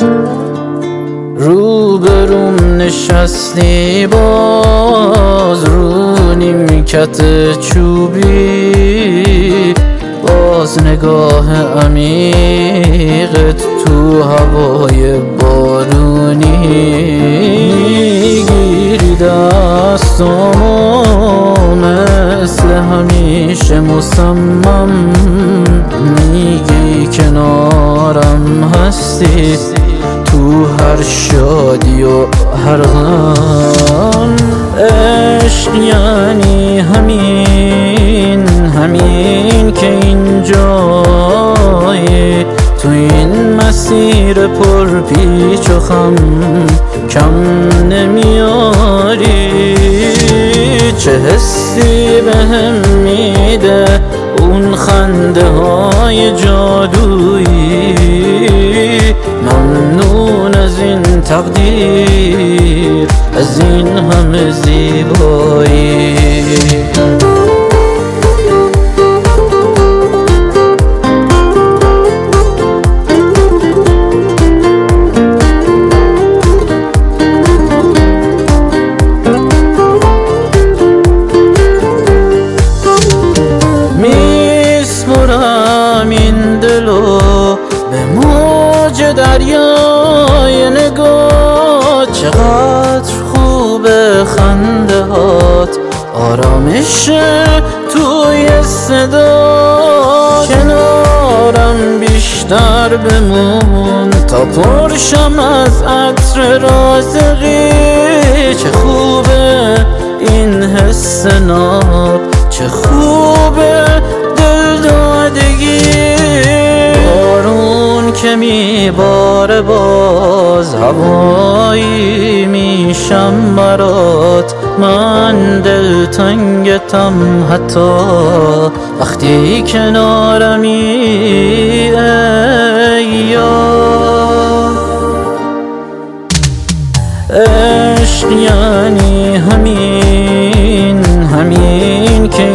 روبروم نشستی باز رو نیمکت چوبی، باز نگاه عمیقت تو هوای بارونی، گیری دستامو مثل همیشه مصمم، میگی کنارم هستی تو هر شادی و هر غم. عشق یعنی همین که اینجایی، تو این مسیر پر پیچ و خم کم نمیاری. چه حسی بهم میده اون خنده های جادویی، ممنون از این تقدیر، از این همه زیبایی. میسپرم این دلو به موج دریای نگاه، چقدر خوبه خنده هات، آرامش توی صدا. کنارم بیشتر بمون تا پرشم از عطر رازقی. چه خوبه این حس ناب، چه خوبه دل دادگی. بارون که میباره باز هوایی میشم برات، من دلتنگتم حتی وقتی کنارمی ای یار. عشق یعنی همین که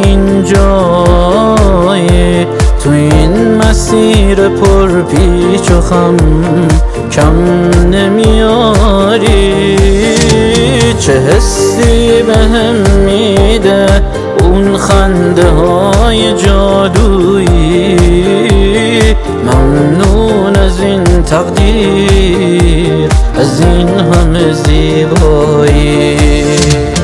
اینجایی، تو این مسیر پر پیچ و خم کم نمیاری. چه حسی بهم میده اون خنده های جادویی، ممنون از این تقدیر، از این همه زیبایی.